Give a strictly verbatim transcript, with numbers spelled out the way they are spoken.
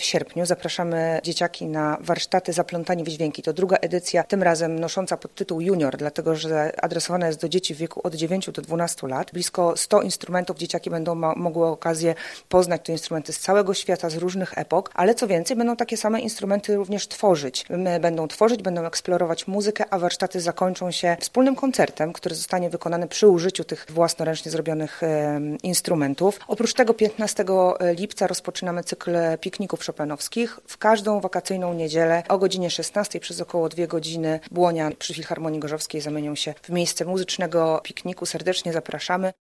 W sierpniu zapraszamy dzieciaki na warsztaty Zaplątani w dźwięki. To druga edycja, tym razem nosząca podtytuł Junior, dlatego że adresowana jest do dzieci w wieku od dziewięciu do dwunastu lat. Blisko stu instrumentów dzieciaki będą ma- mogły okazję poznać te instrumenty z całego świata, z różnych epok, ale co więcej, będą takie same instrumenty również tworzyć. Będą tworzyć, będą eksplorować muzykę, a warsztaty zakończą się wspólnym koncertem, który zostanie wykonany przy użyciu tych własnoręcznie zrobionych e, instrumentów. Oprócz tego piętnastego lipca rozpoczynamy cykl pikników chopinowskich. W każdą wakacyjną niedzielę o godzinie szesnastej przez około dwie godziny Błonia przy Filharmonii Gorzowskiej zamienią się w miejsce muzycznego pikniku. Serdecznie zapraszamy.